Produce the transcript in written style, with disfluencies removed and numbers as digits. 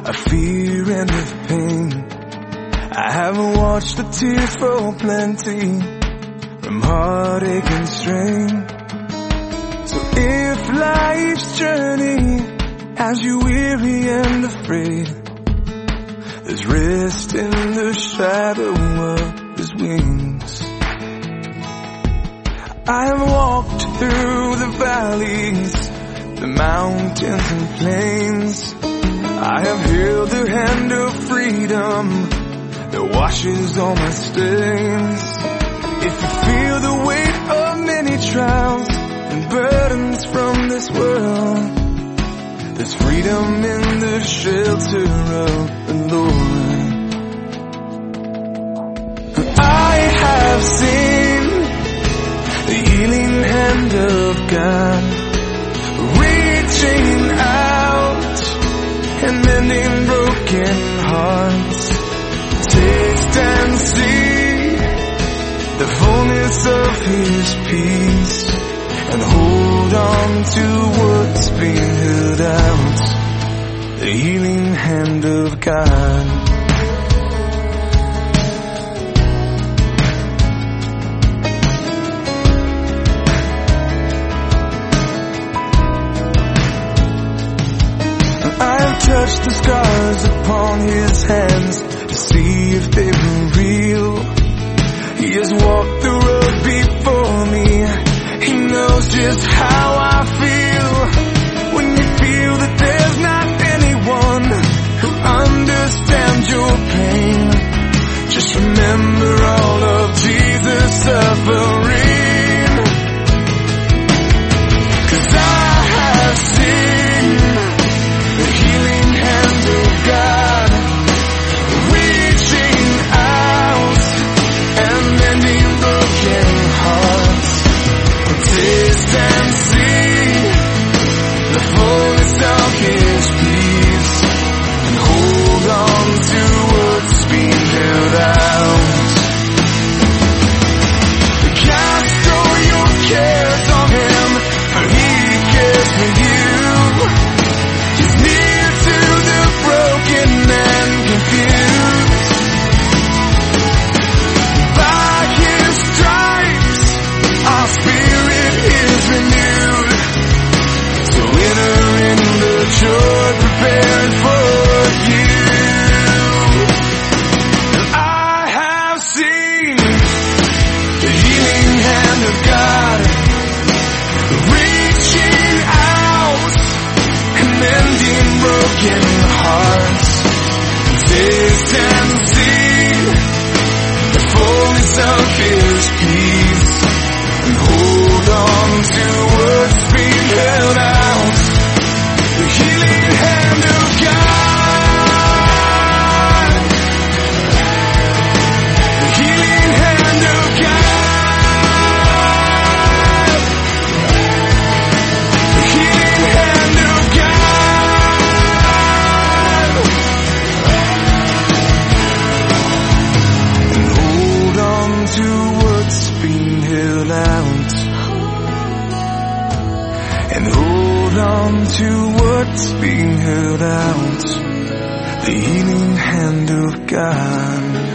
of fear and of pain. I haven't watched a tear fall plenty from heartache and strain. So if life's journey has you weary and afraid, there's rest in the shadow of His wings. I have walked through the valleys, the mountains and plains. I have held the hand of freedom that washes all my stains. If you feel the weight of many trials and burdens from this world, there's freedom in the shelter of the Lord. I have seen the healing hand of God reaching out and mending broken hearts. Taste and see the fullness of His peace, and hold on to what's being held out, the healing hand of God. I've touched the scars upon His hands to see if they were real. He has walked the road before me. He knows just how I feel. When you feel that there's not anyone who understands your pain, just remember all of Jesus' suffering. 'Cause I have seen the healing hand of God reaching out and mending broken hearts. Taste and see the fullness of His peace, and hold on to what's being held out. Cast all your cares on Him, for He cares for you. He's near to the broken and confused. By His stripes our spirit is renewed. So enter in the joy prepared for you. And I have seen the healing hand of God reaching out and mending broken hearts. Taste and see the fullness of His peace, and hold on to what's being held out, the healing hand of God, the healing hand of God, the healing hand of God. And hold on to what's being held out, and hold on to what's being held out, the healing hand of God.